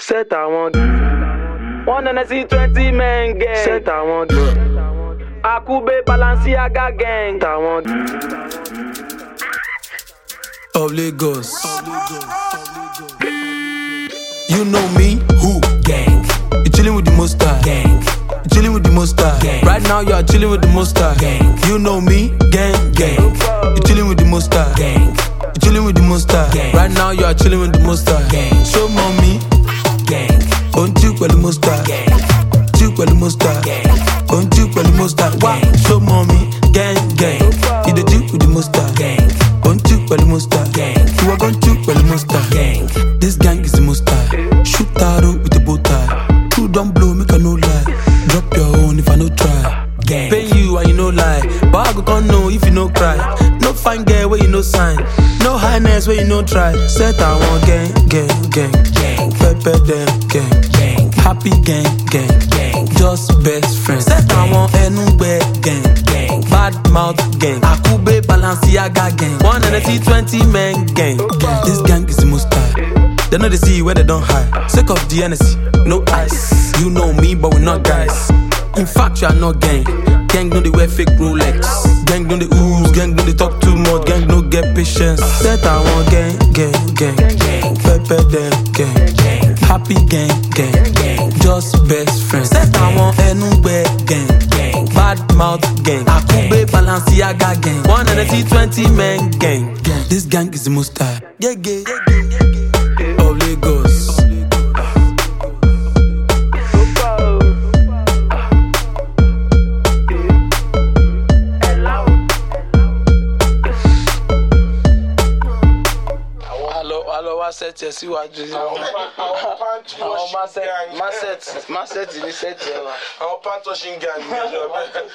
Set I want. 120 men gang. Set I want. Akube Balenciaga gang. I want. Of Lagos. You know me, who? Gang. You chillin' with the Monster. Gang. You chillin' with the Monster. Gang. Right now you are chillin' with the Monster. Gang. You know me, gang, gang. You chillin' with the Monster. Gang. You chillin' with the Monster. Gang. Right now you are chillin' with the Monster. Gang. Show mommy, gang. Don't you with the Monster. Gang. You with the Monster. Gang. Don't you with the Monster. Wow. Show mommy, gang, gang. You the Jew with the Monster. Gang. Don't you with the Monster. Gang. You are going to with the Monster. Gang. This gang is the Monster. Shoot arrow with the bow tie. Two don't blow, make a no lie. Drop your own if I no try. Gang. Pay you and you no lie. But I go can't know if you no cry. No fine girl where you no sign. No highness where you no try. Set I want gang, gang, gang, gang. Pepper them, gang, gang. Happy gang, gang, gang. Just best friends. Set I want anywhere, gang, gang. Bad mouth gang. Akube Balenciaga gang. 120 men gang. This gang is the most high. They know they see where they don't hide. Sake of the NSC, no ice. You know me, but we're not guys. In fact, you are not gang. Gang no they wear fake Rolex. Gang no they ooze. Gang no they talk too much. Gang no get patience. Set I want gang, gang, gang, gang. Pepper them, gang, gang. Happy gang, gang, gang. Just best friends. Set I want anywhere, gang, gang. Bad mouth gang. Akube Balenciaga gang. 120 men gang. This gang is the most high. Yeah, yeah, yeah. Of Lagos. Set yẹ síwájú. Àwọn máa set ní set yẹ wa. Àwọn pantoshin gang ní ẹjọ́ bẹ́ẹ̀.